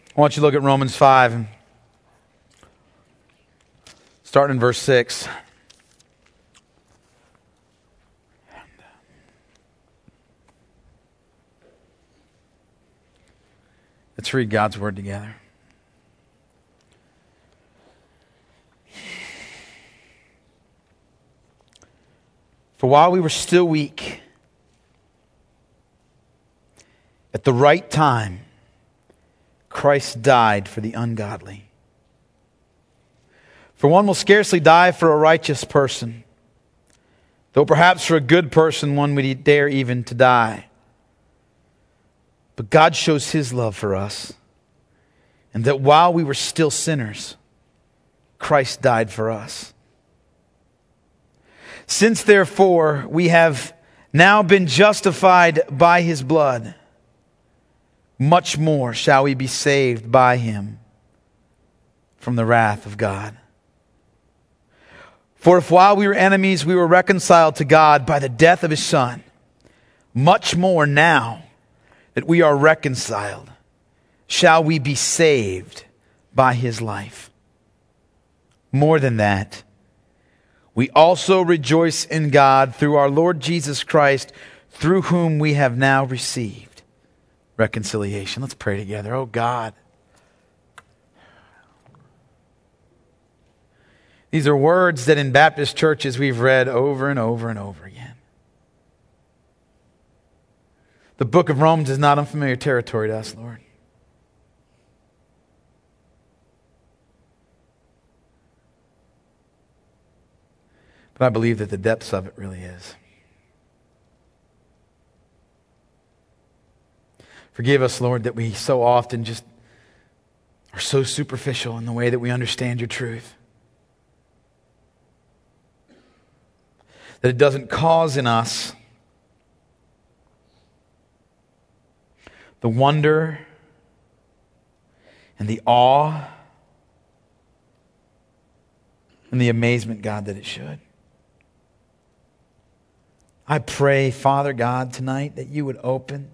I want you to look at Romans 5, starting in verse 6. Let's read God's word together. For while we were still weak, at the right time, Christ died for the ungodly. For one will scarcely die for a righteous person, though perhaps for a good person one would dare even to die. But God shows His love for us, and that while we were still sinners, Christ died for us. Since therefore we have now been justified by His blood, much more shall we be saved by Him from the wrath of God. For if while we were enemies we were reconciled to God by the death of His Son, much more now that we are reconciled, shall we be saved by His life. More than that, we also rejoice in God through our Lord Jesus Christ, through whom we have now received reconciliation. Let's pray together. Oh God, these are words that in Baptist churches we've read over and over and over again. The book of Romans is not unfamiliar territory to us, Lord. But I believe that the depths of it really is. Forgive us, Lord, that we so often just are so superficial in the way that we understand your truth. That it doesn't cause in us the wonder and the awe and the amazement, God, that it should. I pray, Father God, tonight that you would open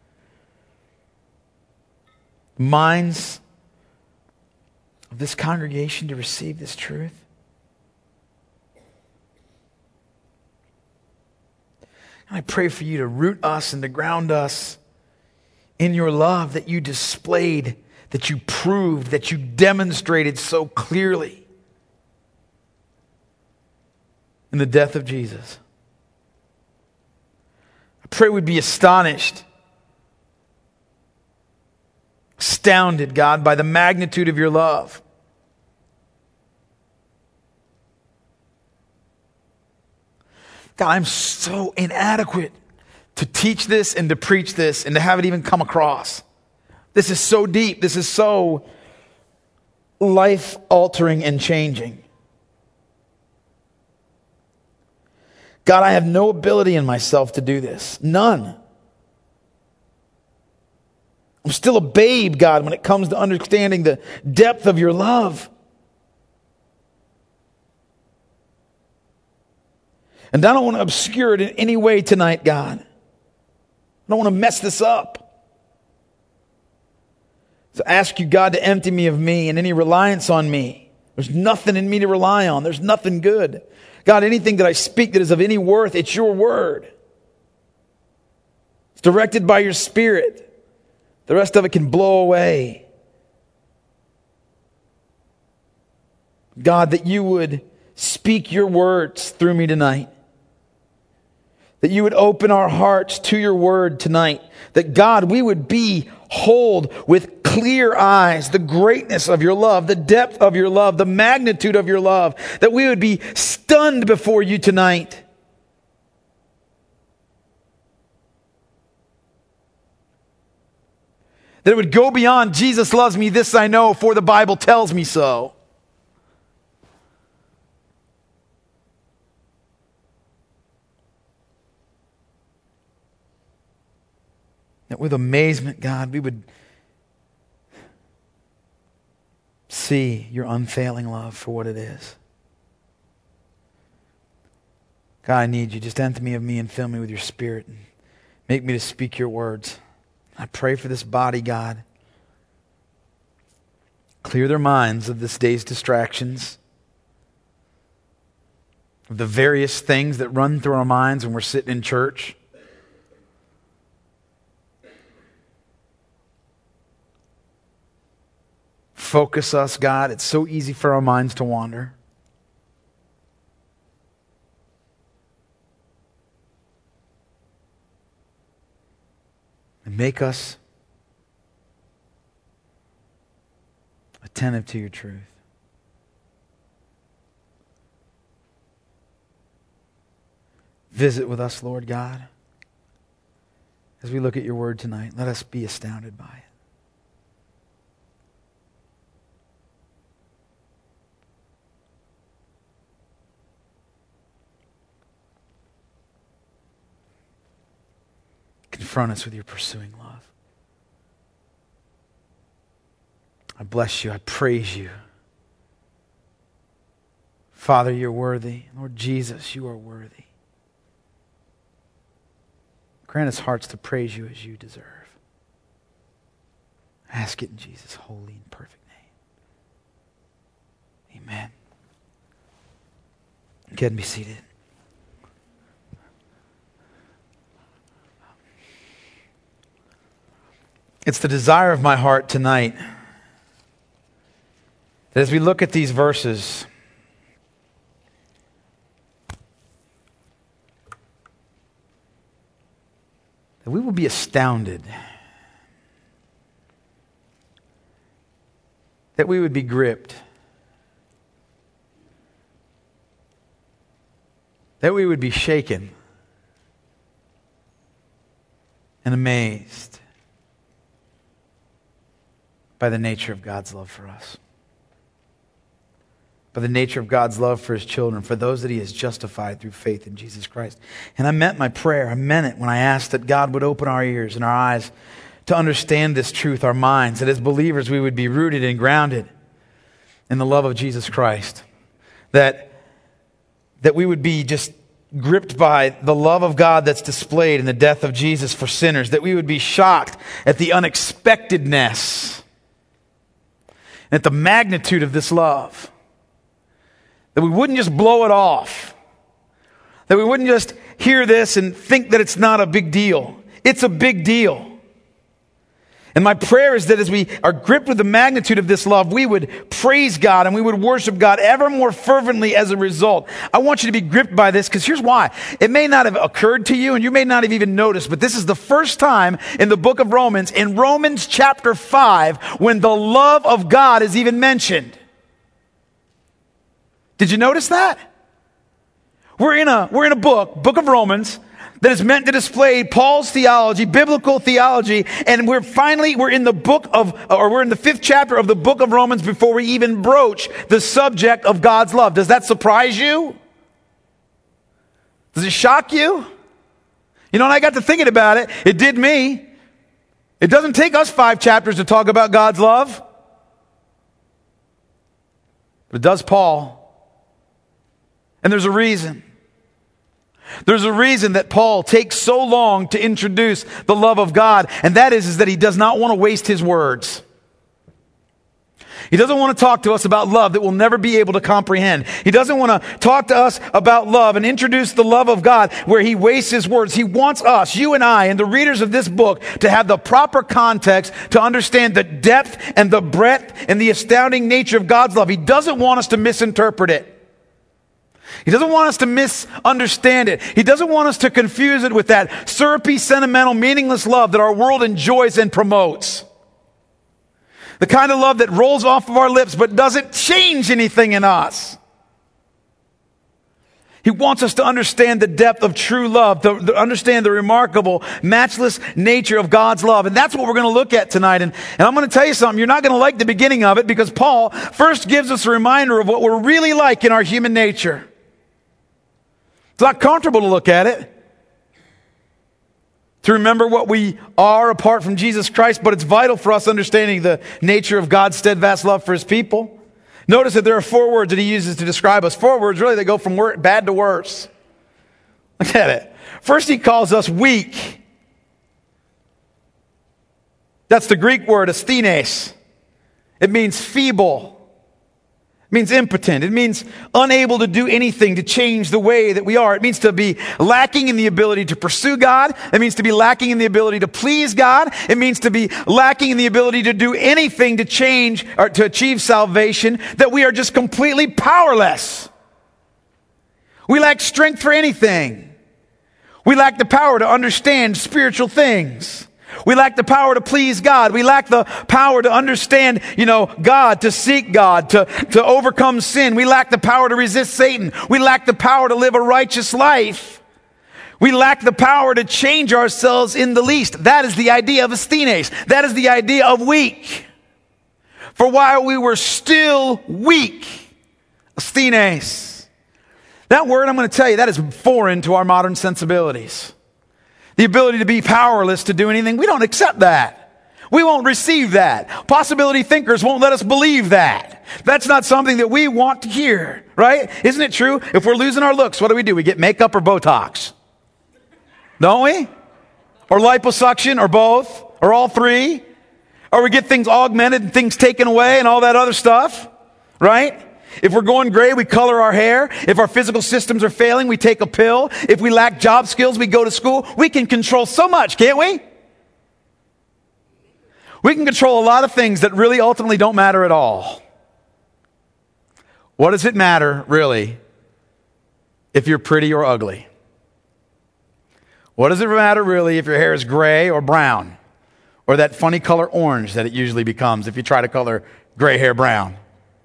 the minds of this congregation to receive this truth. And I pray for you to root us and to ground us in your love that you displayed, that you proved, that you demonstrated so clearly in the death of Jesus. I pray we'd be astonished, astounded, God, by the magnitude of your love. God, I'm so inadequate to teach this and to preach this and to have it even come across. This is so deep. This is so life-altering and changing. God, I have no ability in myself to do this. None. I'm still a babe, God, when it comes to understanding the depth of your love. And I don't want to obscure it in any way tonight, God. I don't want to mess this up. So I ask you, God, to empty me of me and any reliance on me. There's nothing in me to rely on. There's nothing good. God, anything that I speak that is of any worth, it's your word. It's directed by your Spirit. The rest of it can blow away. God, that you would speak your words through me tonight. That you would open our hearts to your word tonight. That God, we would behold with clear eyes the greatness of your love, the depth of your love, the magnitude of your love. That we would be stunned before you tonight. That it would go beyond, Jesus loves me, this I know, for the Bible tells me so. That with amazement, God, we would see your unfailing love for what it is. God, I need you. Just empty me of me and fill me with your Spirit and make me to speak your words. I pray for this body, God. Clear their minds of this day's distractions, of the various things that run through our minds when we're sitting in church. Focus us, God. It's so easy for our minds to wander. And make us attentive to your truth. Visit with us, Lord God. As we look at your word tonight, let us be astounded by it. Confront us with your pursuing love. I bless you. I praise you. Father, you're worthy. Lord Jesus, you are worthy. Grant us hearts to praise you as you deserve. I ask it in Jesus' holy and perfect name. Amen. Go ahead and be seated. It's the desire of my heart tonight that as we look at these verses, that we will be astounded, that we would be gripped, that we would be shaken and amazed by the nature of God's love for us, by the nature of God's love for his children, for those that he has justified through faith in Jesus Christ. And I meant my prayer. I meant it when I asked that God would open our ears and our eyes to understand this truth, our minds, that as believers we would be rooted and grounded in the love of Jesus Christ, that we would be just gripped by the love of God that's displayed in the death of Jesus for sinners, that we would be shocked at the unexpectedness, at the magnitude of this love. That we wouldn't just blow it off. That we wouldn't just hear this and think that it's not a big deal. It's a big deal. And my prayer is that as we are gripped with the magnitude of this love, we would praise God and we would worship God ever more fervently as a result. I want you to be gripped by this because here's why. It may not have occurred to you and you may not have even noticed, but this is the first time in the book of Romans, in Romans chapter 5, when the love of God is even mentioned. Did you notice that? We're in a book of Romans, that is meant to display Paul's theology, biblical theology, and we're in the we're in the 5th chapter of the book of Romans before we even broach the subject of God's love. Does that surprise you? Does it shock you? You know, and I got to thinking about it. It did me. It doesn't take us 5 chapters to talk about God's love. But it does Paul. And there's a reason. There's a reason that Paul takes so long to introduce the love of God, and that is that he does not want to waste his words. He doesn't want to talk to us about love that we'll never be able to comprehend. He doesn't want to talk to us about love and introduce the love of God where he wastes his words. He wants us, you and I, and the readers of this book to have the proper context to understand the depth and the breadth and the astounding nature of God's love. He doesn't want us to misinterpret it. He doesn't want us to misunderstand it. He doesn't want us to confuse it with that syrupy, sentimental, meaningless love that our world enjoys and promotes. The kind of love that rolls off of our lips but doesn't change anything in us. He wants us to understand the depth of true love, to understand the remarkable, matchless nature of God's love. And that's what we're going to look at tonight. And I'm going to tell you something. You're not going to like the beginning of it because Paul first gives us a reminder of what we're really like in our human nature. It's not comfortable to look at it, to remember what we are apart from Jesus Christ, but it's vital for us understanding the nature of God's steadfast love for his people. Notice that there are 4 words that he uses to describe us. 4 words, really, that go from bad to worse. Look at it. First, he calls us weak. That's the Greek word, asthenes. It means feeble. It means impotent. It means unable to do anything to change the way that we are. It means to be lacking in the ability to pursue God. It means to be lacking in the ability to please God. It means to be lacking in the ability to do anything to change or to achieve salvation, that we are just completely powerless. We lack strength for anything. We lack the power to understand spiritual things. We lack the power to please God. We lack the power to understand, God, to seek God, to overcome sin. We lack the power to resist Satan. We lack the power to live a righteous life. We lack the power to change ourselves in the least. That is the idea of asthenes. That is the idea of weak. For while we were still weak, asthenes. That word, I'm going to tell you, that is foreign to our modern sensibilities. The ability to be powerless to do anything, we don't accept that. We won't receive that. Possibility thinkers won't let us believe that. That's not something that we want to hear, right? Isn't it true? If we're losing our looks, what do? We get makeup or Botox. Don't we? Or liposuction, or both, or all three. Or we get things augmented and things taken away and all that other stuff, right? If we're going gray, we color our hair. If our physical systems are failing, we take a pill. If we lack job skills, we go to school. We can control so much, can't we? We can control a lot of things that really ultimately don't matter at all. What does it matter, really, if you're pretty or ugly? What does it matter, really, if your hair is gray or brown? Or that funny color orange that it usually becomes if you try to color gray hair brown?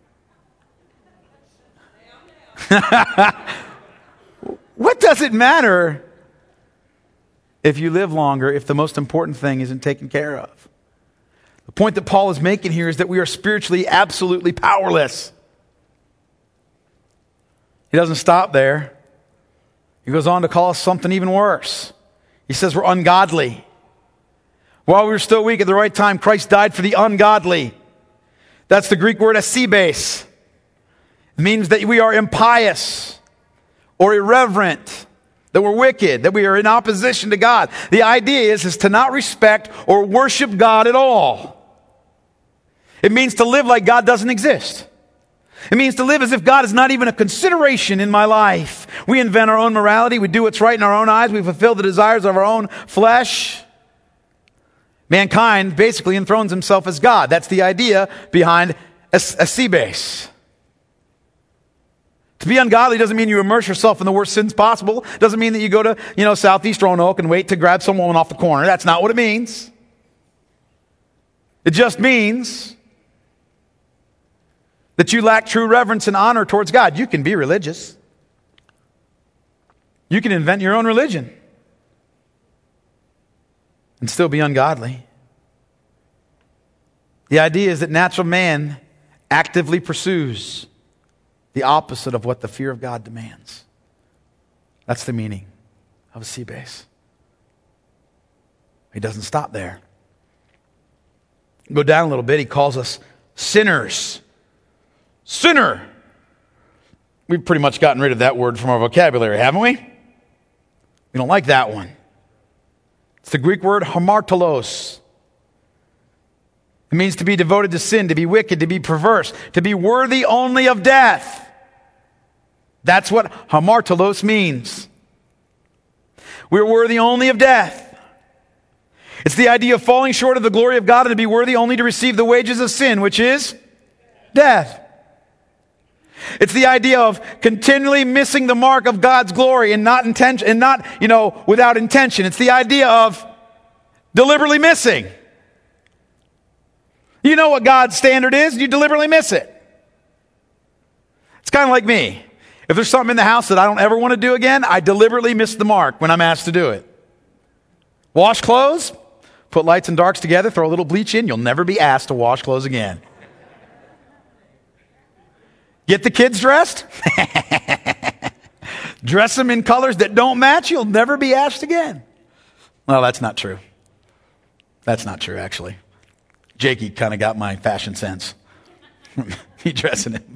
What does it matter if you live longer if the most important thing isn't taken care of? The point that Paul is making here is that we are spiritually absolutely powerless. He doesn't stop there. He goes on to call us something even worse. He says we're ungodly. While we were still weak, at the right time, Christ died for the ungodly. That's the Greek word asibes. It means that we are impious or irreverent, that we're wicked, that we are in opposition to God. The idea is to not respect or worship God at all. It means to live like God doesn't exist. It means to live as if God is not even a consideration in my life. We invent our own morality. We do what's right in our own eyes. We fulfill the desires of our own flesh. Mankind basically enthrones himself as God. That's the idea behind asibes. To be ungodly doesn't mean you immerse yourself in the worst sins possible. Doesn't mean that you go to, Southeast Roanoke and wait to grab some woman off the corner. That's not what it means. It just means that you lack true reverence and honor towards God. You can be religious. You can invent your own religion and still be ungodly. The idea is that natural man actively pursues the opposite of what the fear of God demands. That's the meaning of asibes. He doesn't stop there. Go down a little bit. He calls us sinners. Sinner. We've pretty much gotten rid of that word from our vocabulary, haven't we? We don't like that one. It's the Greek word hamartolos. It means to be devoted to sin, to be wicked, to be perverse, to be worthy only of death. That's what hamartolos means. We're worthy only of death. It's the idea of falling short of the glory of God and to be worthy only to receive the wages of sin, which is death. It's the idea of continually missing the mark of God's glory and not without intention. It's the idea of deliberately missing. You know what God's standard is, you deliberately miss it. It's kind of like me. If there's something in the house that I don't ever want to do again, I deliberately miss the mark when I'm asked to do it. Wash clothes, put lights and darks together, throw a little bleach in, you'll never be asked to wash clothes again. Get the kids dressed, dress them in colors that don't match, you'll never be asked again. Well, that's not true. That's not true, actually. Jakey kind of got my fashion sense. He dressing him,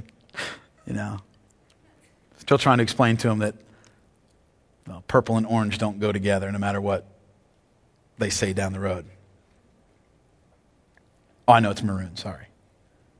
Still trying to explain to him that purple and orange don't go together no matter what they say down the road. Oh, I know it's maroon, sorry.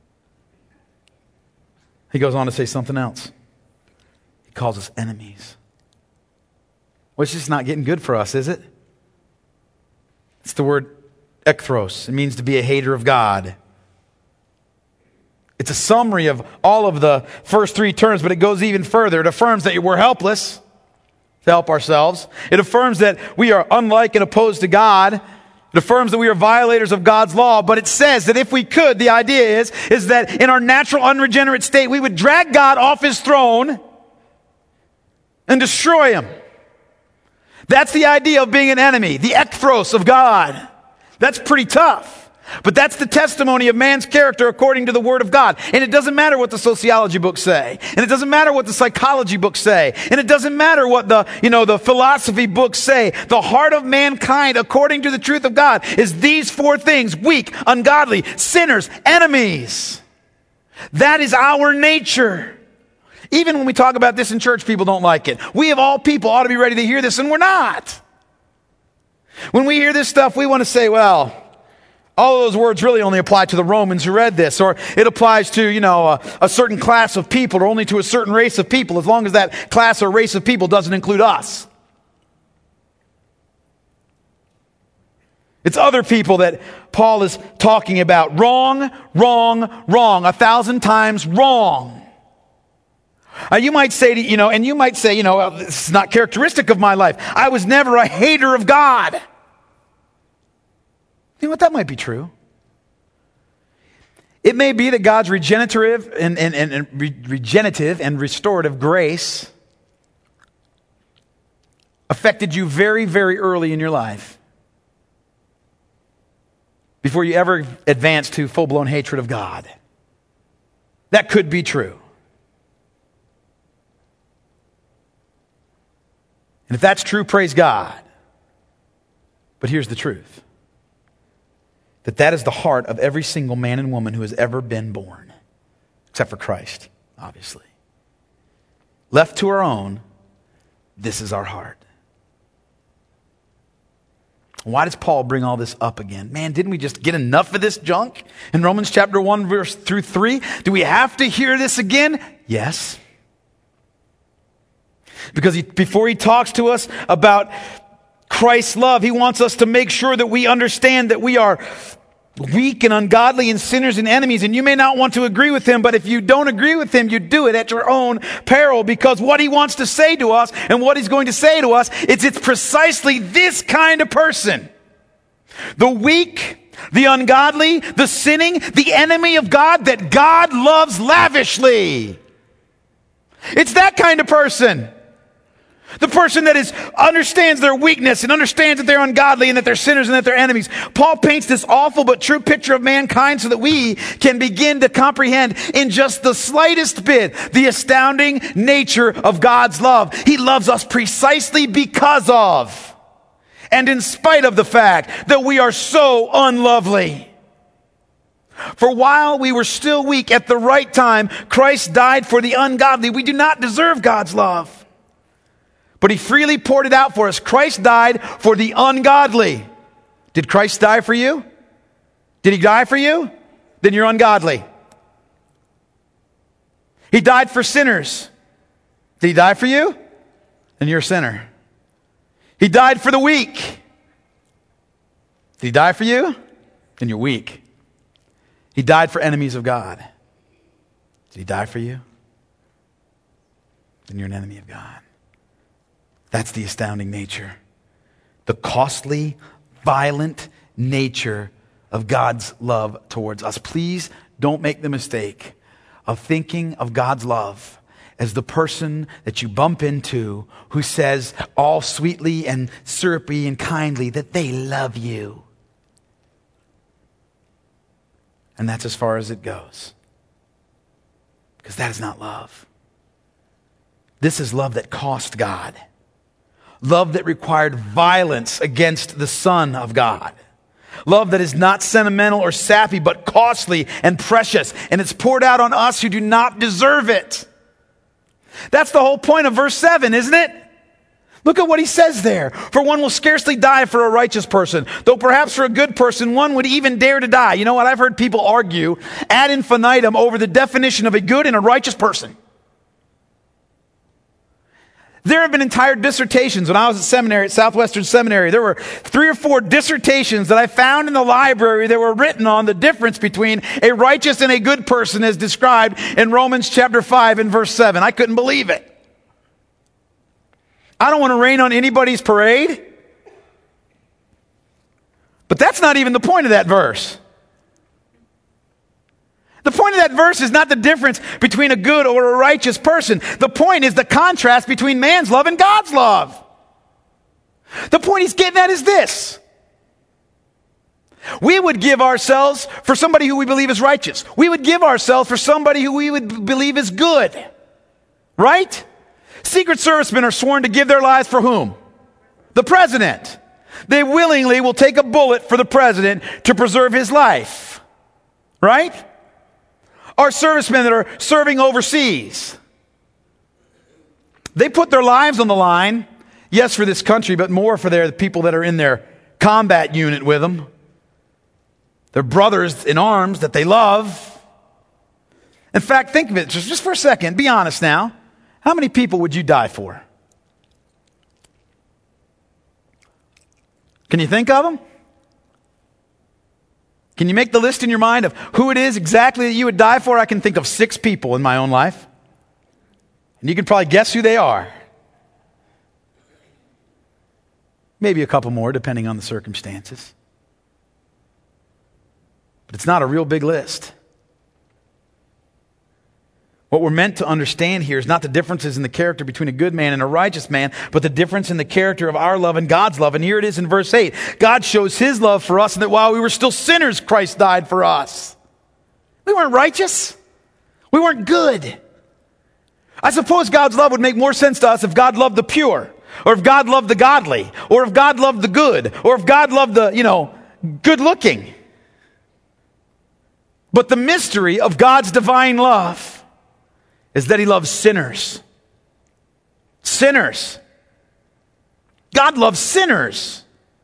He goes on to say something else. He calls us enemies. Well, it's just not getting good for us, is it? It's the word ekthros. It means to be a hater of God. It's a summary of all of the first three terms, but it goes even further. It affirms that we're helpless to help ourselves. It affirms that we are unlike and opposed to God. It affirms that we are violators of God's law, but it says that if we could, the idea is that in our natural unregenerate state, we would drag God off his throne and destroy him. That's the idea of being an enemy, the ekthros of God. That's pretty tough. But that's the testimony of man's character according to the Word of God. And it doesn't matter what the sociology books say. And it doesn't matter what the psychology books say. And it doesn't matter what the philosophy books say. The heart of mankind, according to the truth of God, is these four things: weak, ungodly, sinners, enemies. That is our nature. Even when we talk about this in church, people don't like it. We of all people ought to be ready to hear this, and we're not. When we hear this stuff, we want to say, well, all of those words really only apply to the Romans who read this, or it applies to, a certain class of people, or only to a certain race of people, as long as that class or race of people doesn't include us. It's other people that Paul is talking about. Wrong, wrong, wrong. 1,000 times wrong. You might say, well, this is not characteristic of my life. I was never a hater of God. You know what? That might be true. It may be that God's regenerative and restorative grace affected you very, very early in your life, before you ever advanced to full-blown hatred of God. That could be true. And if that's true, praise God. But here's the truth. That is the heart of every single man and woman who has ever been born. Except for Christ, obviously. Left to our own, this is our heart. Why does Paul bring all this up again? Man, didn't we just get enough of this junk in Romans chapter 1, verse through 3? Do we have to hear this again? Yes. Because before he talks to us about Christ's love, he wants us to make sure that we understand that we are weak and ungodly and sinners and enemies. And you may not want to agree with him, but if you don't agree with him, you do it at your own peril, because what he wants to say to us and what he's going to say to us, it's precisely this kind of person. The weak, the ungodly, the sinning, the enemy of God that God loves lavishly. It's that kind of person. The person that understands their weakness and understands that they're ungodly and that they're sinners and that they're enemies. Paul paints this awful but true picture of mankind so that we can begin to comprehend in just the slightest bit the astounding nature of God's love. He loves us precisely because of and in spite of the fact that we are so unlovely. For while we were still weak, at the right time, Christ died for the ungodly. We do not deserve God's love, but he freely poured it out for us. Christ died for the ungodly. Did Christ die for you? Did he die for you? Then you're ungodly. He died for sinners. Did he die for you? Then you're a sinner. He died for the weak. Did he die for you? Then you're weak. He died for enemies of God. Did he die for you? Then you're an enemy of God. That's the astounding nature, the costly, violent nature of God's love towards us. Please don't make the mistake of thinking of God's love as the person that you bump into who says all sweetly and syrupy and kindly that they love you. And that's as far as it goes. Because that is not love. This is love that cost God. Love that required violence against the Son of God. Love that is not sentimental or sappy, but costly and precious. And it's poured out on us who do not deserve it. That's the whole point of verse 7, isn't it? Look at what he says there. For one will scarcely die for a righteous person, though perhaps for a good person one would even dare to die. You know what? I've heard people argue ad infinitum over the definition of a good and a righteous person. There have been entire dissertations. When I was at seminary, at Southwestern Seminary, there were 3 or 4 dissertations that I found in the library that were written on the difference between a righteous and a good person as described in Romans chapter 5 and verse 7. I couldn't believe it. I don't want to rain on anybody's parade. But that's not even the point of that verse. The point of that verse is not the difference between a good or a righteous person. The point is the contrast between man's love and God's love. The point he's getting at is this. We would give ourselves for somebody who we believe is righteous. We would give ourselves for somebody who we would believe is good. Right? Secret Servicemen are sworn to give their lives for whom? The president. They willingly will take a bullet for the president to preserve his life. Right? Our servicemen that are serving overseas, they put their lives on the line, yes, for this country, but more for the people that are in their combat unit with them. Their brothers in arms that they love. In fact, think of it just for a second. Be honest now. How many people would you die for? Can you think of them? Can you make the list in your mind of who it is exactly that you would die for? I can think of 6 people in my own life. And you can probably guess who they are. Maybe a couple more, depending on the circumstances. But it's not a real big list. What we're meant to understand here is not the differences in the character between a good man and a righteous man, but the difference in the character of our love and God's love. And here it is in verse 8. God shows his love for us, and that while we were still sinners, Christ died for us. We weren't righteous. We weren't good. I suppose God's love would make more sense to us if God loved the pure, or if God loved the godly, or if God loved the good, or if God loved the, good looking. But the mystery of God's divine love is that he loves sinners. Sinners. God loves sinners.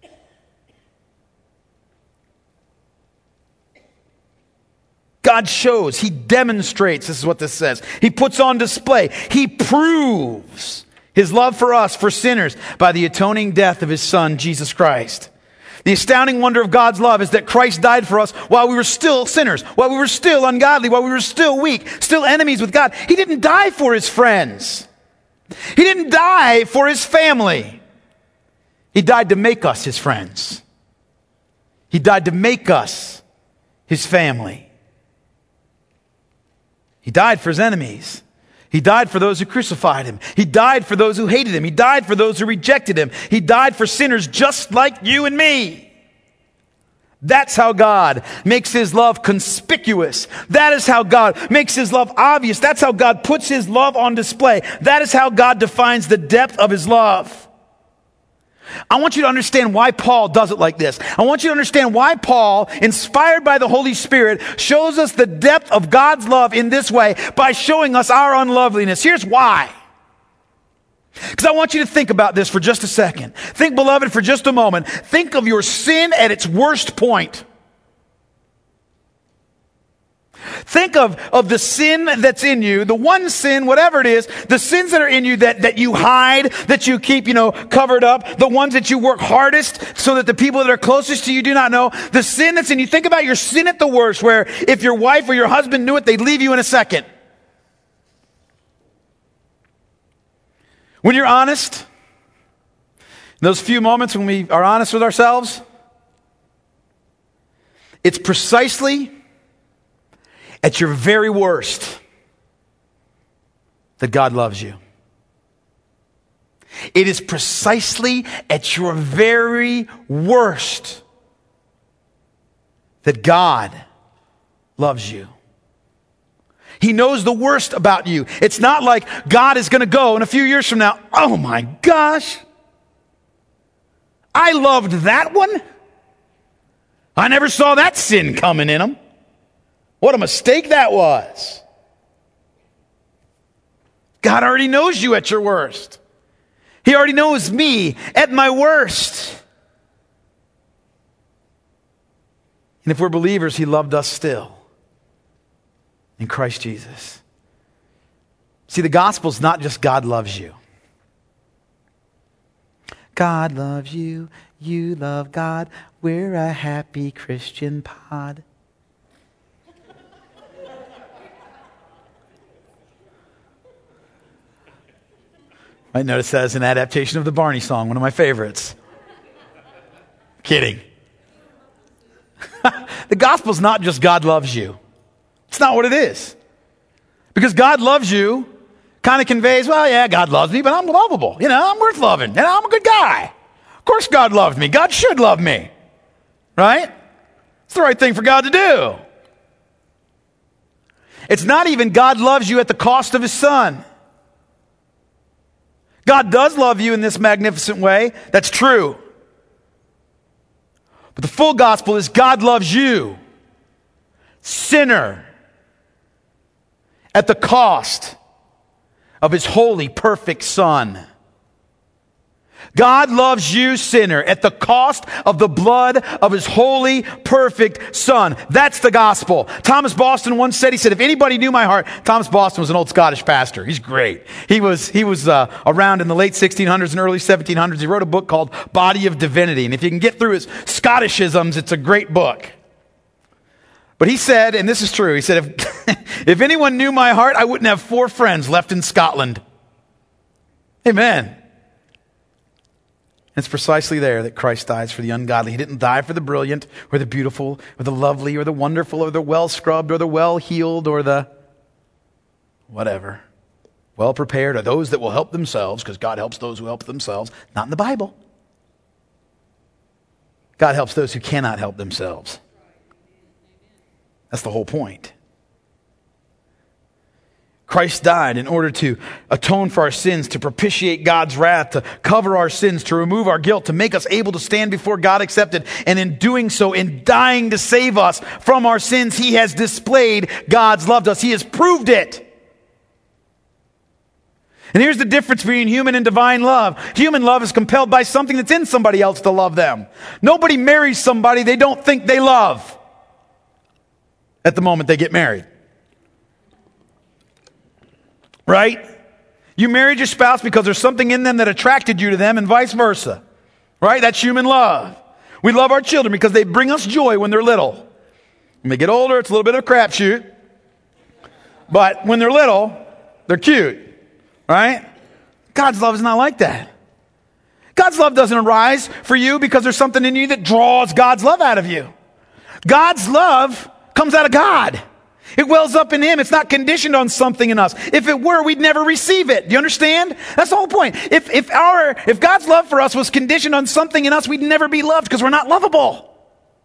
God shows, he demonstrates, this is what this says. He puts on display, he proves his love for us, for sinners, by the atoning death of his Son, Jesus Christ. The astounding wonder of God's love is that Christ died for us while we were still sinners, while we were still ungodly, while we were still weak, still enemies with God. He didn't die for his friends. He didn't die for his family. He died to make us his friends. He died to make us his family. He died for his enemies. He died for those who crucified him. He died for those who hated him. He died for those who rejected him. He died for sinners just like you and me. That's how God makes his love conspicuous. That is how God makes his love obvious. That's how God puts his love on display. That is how God defines the depth of his love. I want you to understand why Paul does it like this. I want you to understand why Paul, inspired by the Holy Spirit, shows us the depth of God's love in this way by showing us our unloveliness. Here's why. Because I want you to think about this for just a second. Think, beloved, for just a moment. Think of your sin at its worst point. Think of the sin that's in you, the one sin, whatever it is, the sins that are in you that you hide, that you keep, covered up, the ones that you work hardest so that the people that are closest to you do not know, the sin that's in you. Think about your sin at the worst, where if your wife or your husband knew it, they'd leave you in a second. When you're honest, in those few moments when we are honest with ourselves, it's precisely at your very worst that God loves you. It is precisely at your very worst that God loves you. He knows the worst about you. It's not like God is going to go in a few years from now, oh my gosh, I loved that one. I never saw that sin coming in him. What a mistake that was. God already knows you at your worst. He already knows me at my worst. And if we're believers, he loved us still in Christ Jesus. See, the gospel is not just God loves you. God loves you, you love God, we're a happy Christian pod. I notice that as an adaptation of the Barney song, one of my favorites. Kidding. The gospel's not just God loves you. It's not what it is. Because God loves you kind of conveys, well, yeah, God loves me, but I'm lovable. I'm worth loving. I'm a good guy. Of course God loved me. God should love me. Right? It's the right thing for God to do. It's not even God loves you at the cost of his son. God does love you in this magnificent way. That's true. But the full gospel is God loves you, sinner, at the cost of his holy, perfect son. God loves you, sinner, at the cost of the blood of his holy, perfect son. That's the gospel. Thomas Boston once said, he said, if anybody knew my heart, Thomas Boston was an old Scottish pastor. He's great. He was around in the late 1600s and early 1700s. He wrote a book called Body of Divinity. And if you can get through his Scottishisms, it's a great book. But he said, and this is true, he said, if anyone knew my heart, I wouldn't have 4 friends left in Scotland. Amen. It's precisely there that Christ dies for the ungodly. He didn't die for the brilliant or the beautiful or the lovely or the wonderful or the well-scrubbed or the well-heeled or the whatever. Well-prepared or those that will help themselves, because God helps those who help themselves. Not in the Bible. God helps those who cannot help themselves. That's the whole point. Christ died in order to atone for our sins, to propitiate God's wrath, to cover our sins, to remove our guilt, to make us able to stand before God accepted. And in doing so, in dying to save us from our sins, he has displayed God's love to us. He has proved it. And here's the difference between human and divine love. Human love is compelled by something that's in somebody else to love them. Nobody marries somebody they don't think they love at the moment they get married. Right? You married your spouse because there's something in them that attracted you to them and vice versa. Right? That's human love. We love our children because they bring us joy when they're little. When they get older, it's a little bit of a crapshoot. But when they're little, they're cute. Right? God's love is not like that. God's love doesn't arise for you because there's something in you that draws God's love out of you. God's love comes out of God. It wells up in him. It's not conditioned on something in us. If it were, we'd never receive it. Do you understand? That's the whole point. If God's love for us was conditioned on something in us, we'd never be loved because we're not lovable.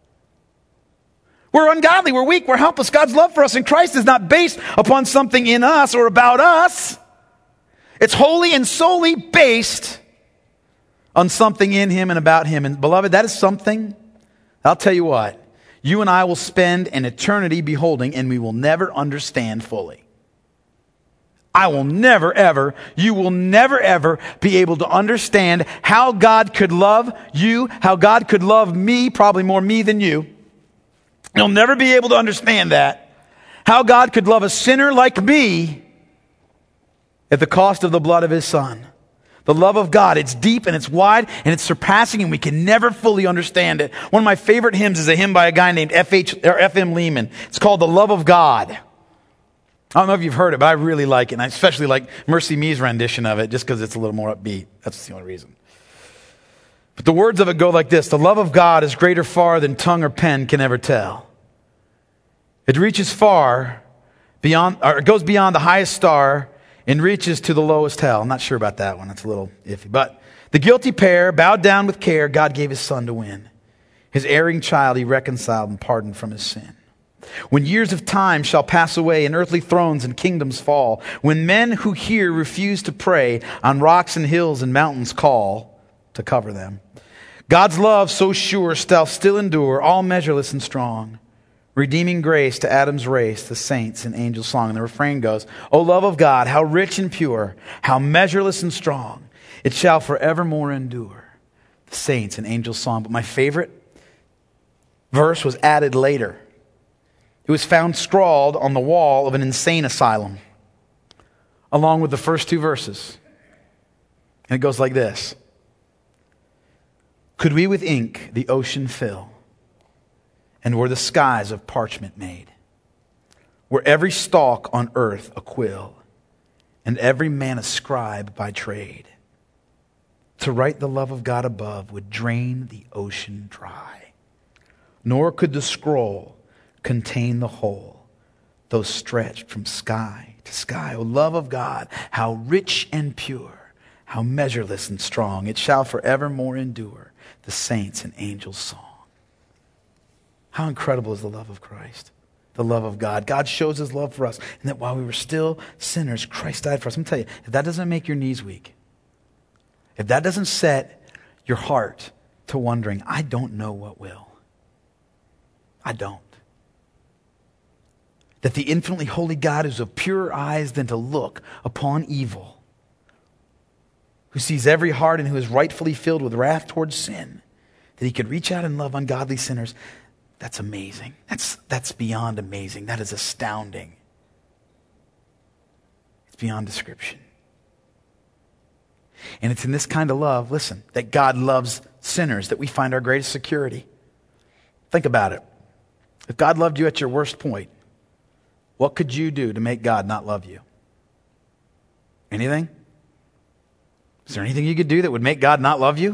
We're ungodly. We're weak. We're helpless. God's love for us in Christ is not based upon something in us or about us. It's wholly and solely based on something in him and about him. And beloved, that is something, I'll tell you what, you and I will spend an eternity beholding, and we will never understand fully. I will never, ever, you will never, ever be able to understand how God could love you, how God could love me, probably more me than you. You'll never be able to understand that. How God could love a sinner like me at the cost of the blood of his son. The love of God, it's deep and it's wide and it's surpassing, and we can never fully understand it. One of my favorite hymns is a hymn by a guy named F.M. Lehman. It's called The Love of God. I don't know if you've heard it, but I really like it. And I especially like Mercy Me's rendition of it just because it's a little more upbeat. That's the only reason. But the words of it go like this. The love of God is greater far than tongue or pen can ever tell. It reaches far beyond, or it goes beyond the highest star and reaches to the lowest hell. I'm not sure about that one. It's a little iffy. But the guilty pair, bowed down with care, God gave his son to win. His erring child he reconciled and pardoned from his sin. When years of time shall pass away and earthly thrones and kingdoms fall, when men who hear refuse to pray, on rocks and hills and mountains call to cover them, God's love so sure shall still endure, all measureless and strong, redeeming grace to Adam's race, the saints and angels' song. And the refrain goes, O love of God, how rich and pure, how measureless and strong. It shall forevermore endure. The saints and angels' song. But my favorite verse was added later. It was found scrawled on the wall of an insane asylum, along with the first two verses. And it goes like this. Could we with ink the ocean fill, and were the skies of parchment made, were every stalk on earth a quill, and every man a scribe by trade, to write the love of God above would drain the ocean dry. Nor could the scroll contain the whole, though stretched from sky to sky. O love of God, how rich and pure, how measureless and strong. It shall forevermore endure, the saints and angels' song. How incredible is the love of Christ, the love of God. God shows his love for us, and that while we were still sinners, Christ died for us. I'm going to tell you, if that doesn't make your knees weak, if that doesn't set your heart to wondering, I don't know what will. I don't. That the infinitely holy God is of purer eyes than to look upon evil, who sees every heart and who is rightfully filled with wrath towards sin, that he could reach out and love ungodly sinners. That's amazing. That's beyond amazing. That is astounding. It's beyond description. And it's in this kind of love, listen, that God loves sinners, that we find our greatest security. Think about it. If God loved you at your worst point, what could you do to make God not love you? Anything? Is there anything you could do that would make God not love you?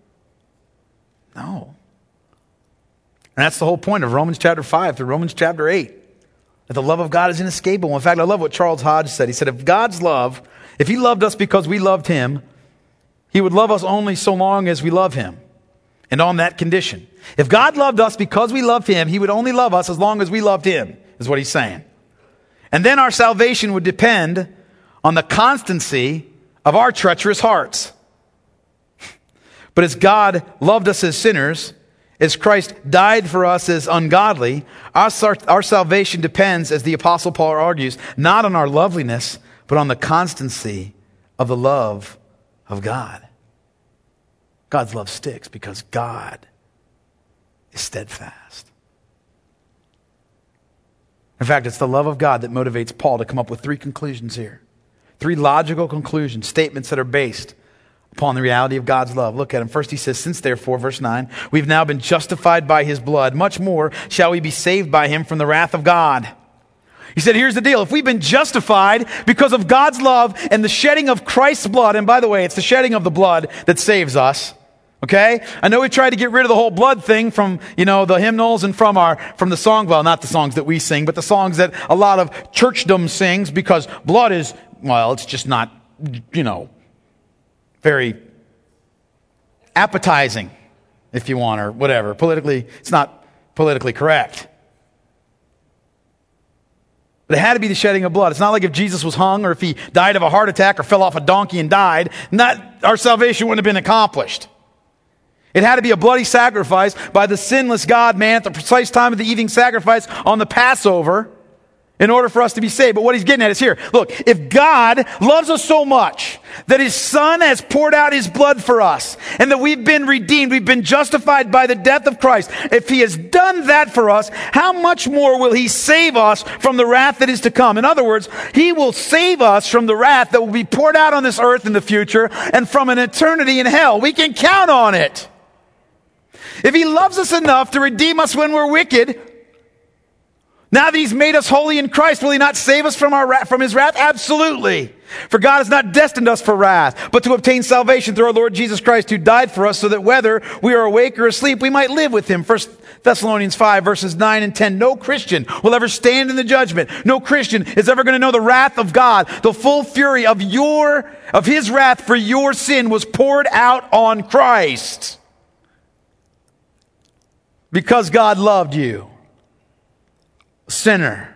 No. And that's the whole point of Romans chapter 5 through Romans chapter 8. That the love of God is inescapable. In fact, I love what Charles Hodge said. He said, if he loved us because we loved him, he would love us only so long as we love him. And on that condition. If God loved us because we loved him, he would only love us as long as we loved him, is what he's saying. And then our salvation would depend on the constancy of our treacherous hearts. But as God loved us as sinners, as Christ died for us as ungodly, our salvation depends, as the Apostle Paul argues, not on our loveliness, but on the constancy of the love of God. God's love sticks because God is steadfast. In fact, it's the love of God that motivates Paul to come up with three conclusions here. Three logical conclusions, statements that are based upon the reality of God's love. Look at him. First he says, since therefore, verse 9, we've now been justified by his blood, much more shall we be saved by him from the wrath of God. He said, here's the deal. If we've been justified because of God's love and the shedding of Christ's blood, and by the way, it's the shedding of the blood that saves us. Okay? I know we tried to get rid of the whole blood thing from, the hymnals and from the song, well, not the songs that we sing, but the songs that a lot of churchdom sings, because blood is, it's just not, very appetizing, if you want, or whatever. It's not politically correct. But it had to be the shedding of blood. It's not like if Jesus was hung or if he died of a heart attack or fell off a donkey and died, our salvation wouldn't have been accomplished. It had to be a bloody sacrifice by the sinless God-man at the precise time of the evening sacrifice on the Passover in order for us to be saved. But what he's getting at is here. Look, if God loves us so much that his Son has poured out his blood for us and that we've been redeemed, we've been justified by the death of Christ, if he has done that for us, how much more will he save us from the wrath that is to come? In other words, he will save us from the wrath that will be poured out on this earth in the future and from an eternity in hell. We can count on it. If he loves us enough to redeem us when we're wicked, now that he's made us holy in Christ, will he not save us from his wrath? Absolutely. For God has not destined us for wrath, but to obtain salvation through our Lord Jesus Christ, who died for us, so that whether we are awake or asleep, we might live with him. 1 Thessalonians 5, verses 9 and 10. No Christian will ever stand in the judgment. No Christian is ever going to know the wrath of God. The full fury of his wrath for your sin was poured out on Christ. Because God loved you, sinner.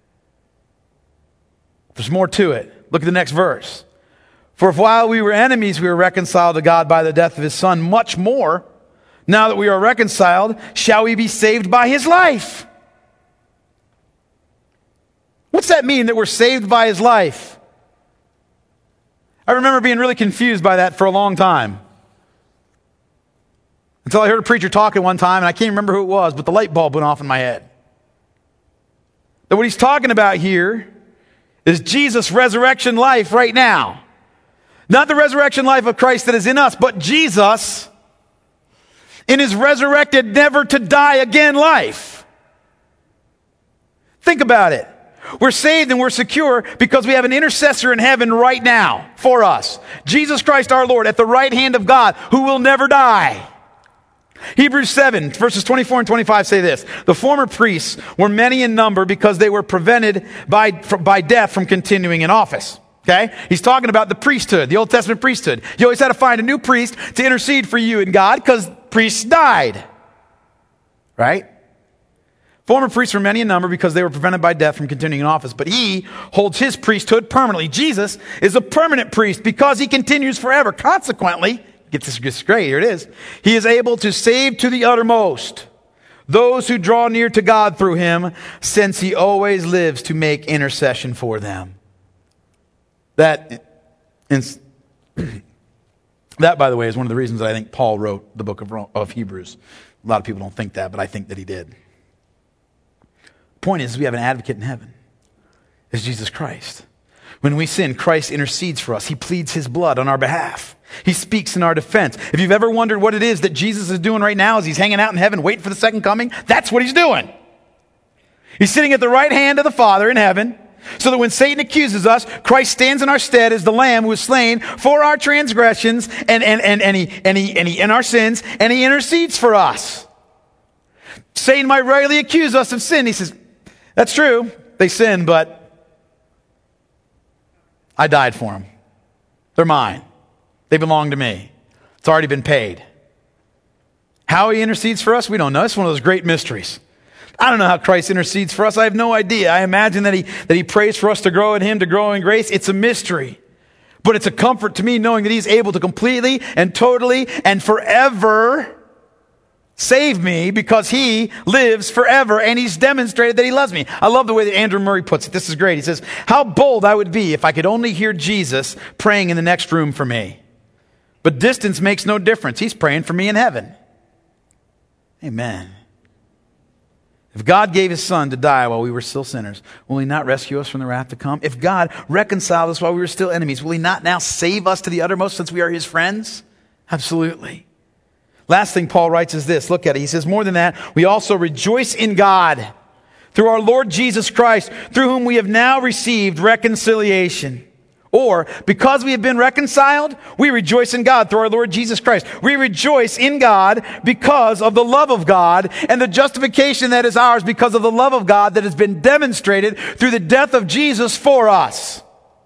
There's more to it. Look at the next verse. For if while we were enemies, we were reconciled to God by the death of his Son, much more, now that we are reconciled, shall we be saved by his life. What's that mean, that we're saved by his life? I remember being really confused by that for a long time. Until I heard a preacher talking one time, and I can't remember who it was, but the light bulb went off in my head. That what he's talking about here is Jesus' resurrection life right now. Not the resurrection life of Christ that is in us, but Jesus in his resurrected, never to die again life. Think about it. We're saved and we're secure because we have an intercessor in heaven right now for us. Jesus Christ our Lord at the right hand of God, who will never die. Hebrews 7 verses 24 and 25 say this: the former priests were many in number because they were prevented by death from continuing in office. Okay? He's talking about the priesthood, the Old Testament priesthood. You always had to find a new priest to intercede for you and God because priests died. Right? Former priests were many in number because they were prevented by death from continuing in office. But he holds his priesthood permanently. Jesus is a permanent priest because he continues forever. Consequently, get this great, here it is. He is able to save to the uttermost those who draw near to God through him, since he always lives to make intercession for them. That, by the way, is one of the reasons that I think Paul wrote the book of Hebrews. A lot of people don't think that, but I think that he did. Point is, we have an advocate in heaven. It's Jesus Christ. When we sin, Christ intercedes for us. He pleads his blood on our behalf. He speaks in our defense. If you've ever wondered what it is that Jesus is doing right now as he's hanging out in heaven waiting for the second coming, that's what he's doing. He's sitting at the right hand of the Father in heaven, so that when Satan accuses us, Christ stands in our stead as the Lamb who was slain for our transgressions and he in our sins, and he intercedes for us. Satan might rightly accuse us of sin. He says, that's true, they sinned, but I died for them. They're mine. They belong to me. It's already been paid. How he intercedes for us, we don't know. It's one of those great mysteries. I don't know how Christ intercedes for us. I have no idea. I imagine that he prays for us to grow in him, to grow in grace. It's a mystery. But it's a comfort to me knowing that he's able to completely and totally and forever save me because he lives forever and he's demonstrated that he loves me. I love the way that Andrew Murray puts it. This is great. He says, how bold I would be if I could only hear Jesus praying in the next room for me. But distance makes no difference. He's praying for me in heaven. Amen. If God gave his son to die while we were still sinners, will he not rescue us from the wrath to come? If God reconciled us while we were still enemies, will he not now save us to the uttermost since we are his friends? Absolutely. Last thing Paul writes is this. Look at it. He says, more than that, we also rejoice in God through our Lord Jesus Christ, through whom we have now received reconciliation. Or, because we have been reconciled, we rejoice in God through our Lord Jesus Christ. We rejoice in God because of the love of God and the justification that is ours because of the love of God that has been demonstrated through the death of Jesus for us.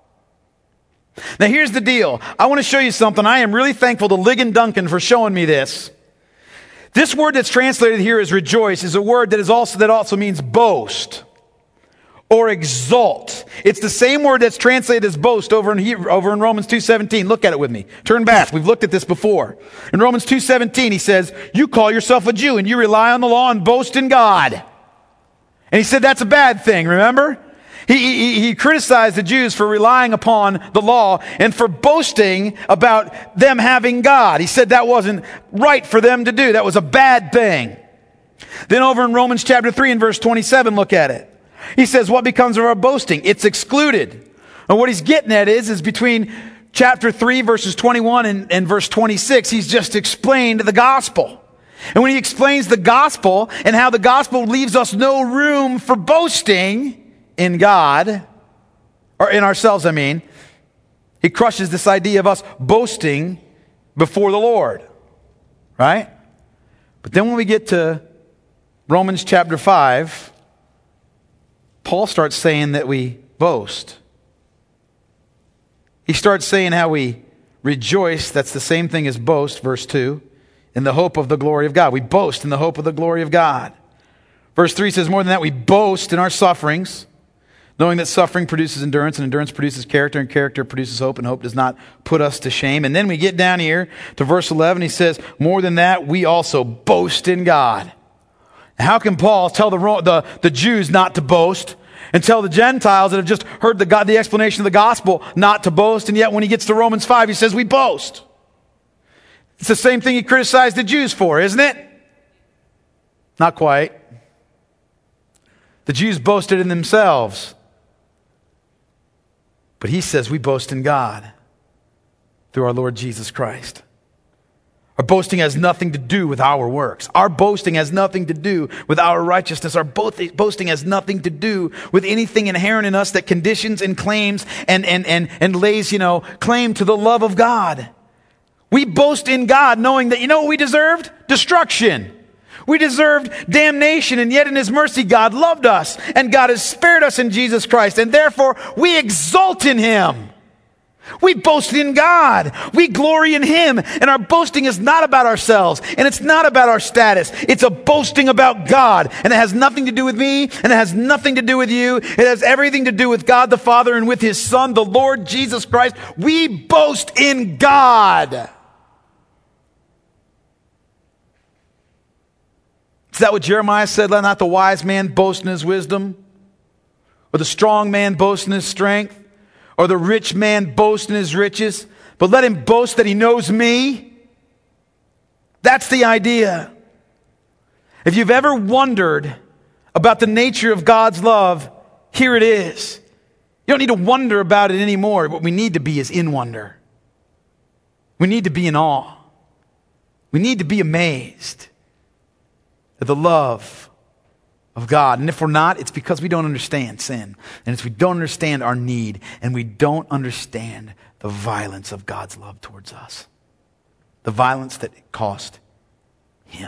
Now here's the deal. I want to show you something. I am really thankful to Ligon Duncan for showing me this. This word that's translated here as rejoice is a word that also means boast or exalt. It's the same word that's translated as boast over in Romans 2:17. Look at it with me. Turn back. We've looked at this before. In Romans 2:17, he says, you call yourself a Jew and you rely on the law and boast in God. And he said that's a bad thing, remember? He criticized the Jews for relying upon the law and for boasting about them having God. He said that wasn't right for them to do. That was a bad thing. Then over in Romans chapter 3 and verse 27, look at it. He says, what becomes of our boasting? It's excluded. And what he's getting at is between chapter 3 verses 21 and verse 26, he's just explained the gospel. And when he explains the gospel and how the gospel leaves us no room for boasting in God, or in ourselves, he crushes this idea of us boasting before the Lord. Right? But then when we get to Romans chapter 5, Paul starts saying that we boast. He starts saying how we rejoice, that's the same thing as boast, verse 2, in the hope of the glory of God. We boast in the hope of the glory of God. Verse 3 says, more than that, we boast in our sufferings, knowing that suffering produces endurance, and endurance produces character, and character produces hope, and hope does not put us to shame. And then we get down here to verse 11, he says, more than that, we also boast in God. How can Paul tell the Jews not to boast? And tell the Gentiles that have just heard the explanation of the gospel not to boast. And yet when he gets to Romans 5, he says we boast. It's the same thing he criticized the Jews for, isn't it? Not quite. The Jews boasted in themselves. But he says we boast in God through our Lord Jesus Christ. Our boasting has nothing to do with our works. Our boasting has nothing to do with our righteousness. Our boasting has nothing to do with anything inherent in us that conditions and claims and lays, claim to the love of God. We boast in God knowing that, what we deserved? Destruction. We deserved damnation, and yet in His mercy God loved us, and God has spared us in Jesus Christ, and therefore we exult in Him. We boast in God. We glory in Him. And our boasting is not about ourselves. And it's not about our status. It's a boasting about God. And it has nothing to do with me. And it has nothing to do with you. It has everything to do with God the Father and with His Son, the Lord Jesus Christ. We boast in God. Is that what Jeremiah said? Let not the wise man boast in his wisdom, or the strong man boast in his strength, or the rich man boast in his riches, but let him boast that he knows me. That's the idea. If you've ever wondered about the nature of God's love, here it is. You don't need to wonder about it anymore. What we need to be is in wonder. We need to be in awe. We need to be amazed at the love of God. And if we're not, it's because we don't understand sin. And it's we don't understand our need. And we don't understand the violence of God's love towards us. The violence that it cost Him.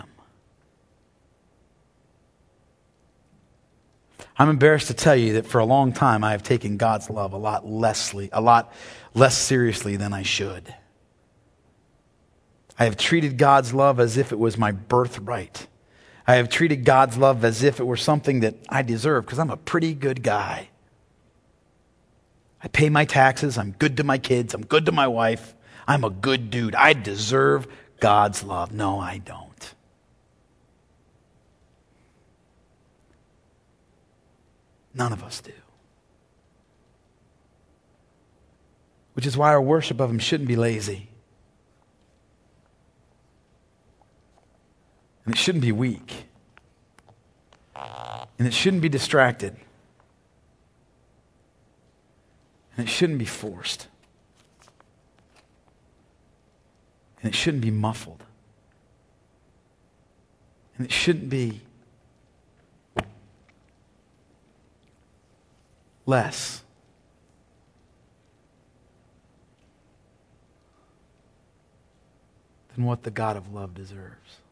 I'm embarrassed to tell you that for a long time I have taken God's love a lot less seriously than I should. I have treated God's love as if it was my birthright. I have treated God's love as if it were something that I deserve because I'm a pretty good guy. I pay my taxes. I'm good to my kids. I'm good to my wife. I'm a good dude. I deserve God's love. No, I don't. None of us do. Which is why our worship of Him shouldn't be lazy. And it shouldn't be weak. And it shouldn't be distracted. And it shouldn't be forced. And it shouldn't be muffled. And it shouldn't be less. Than what the God of love deserves.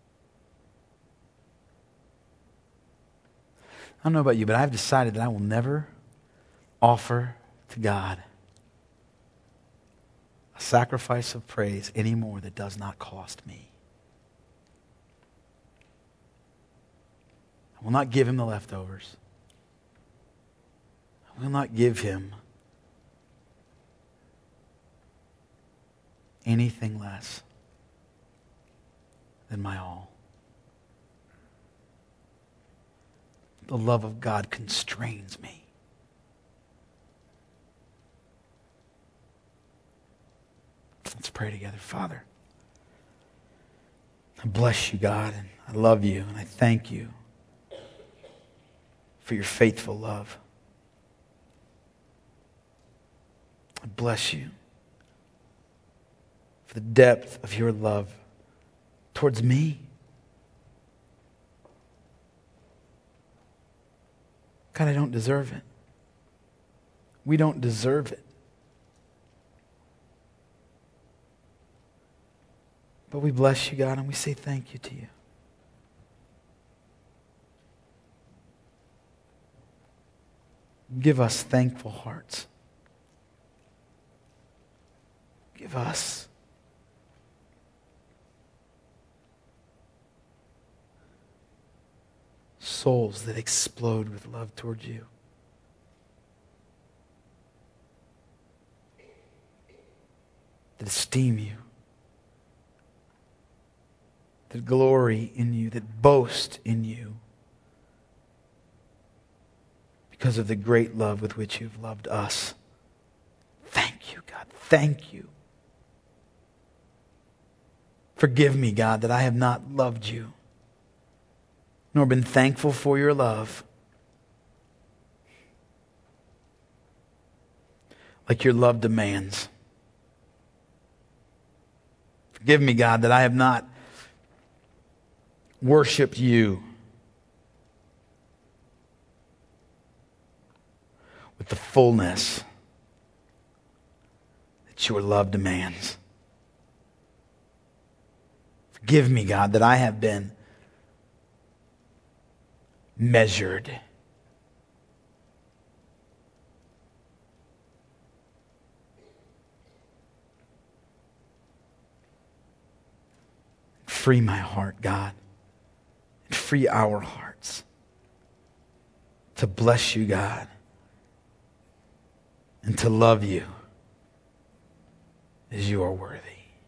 I don't know about you, but I've decided that I will never offer to God a sacrifice of praise anymore that does not cost me. I will not give Him the leftovers. I will not give Him anything less than my all. The love of God constrains me. Let's pray together. Father, I bless You, God, and I love You, and I thank You for Your faithful love. I bless You for the depth of Your love towards me. God, I don't deserve it. We don't deserve it. But we bless You, God, and we say thank You to You. Give us thankful hearts. Give us souls that explode with love towards You. That esteem You. That glory in You. That boast in You. because of the great love with which you've loved us. Thank you, God. Thank you. Forgive me, God, that I have not loved you, nor been thankful for your love like your love demands. Forgive me, God, that I have not worshiped you with the fullness that your love demands. Forgive me, God, that I have been measured. Free my heart, God. And free our hearts to bless you, God, and to love you as you are worthy.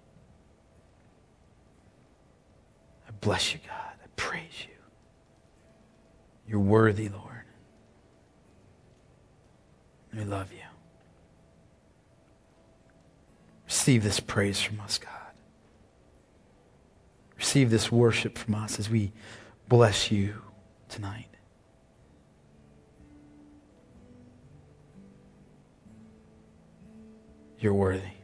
I bless you, God. I praise you. You're worthy, Lord. We love you. Receive this praise from us, God. Receive this worship from us as we bless you tonight. You're worthy.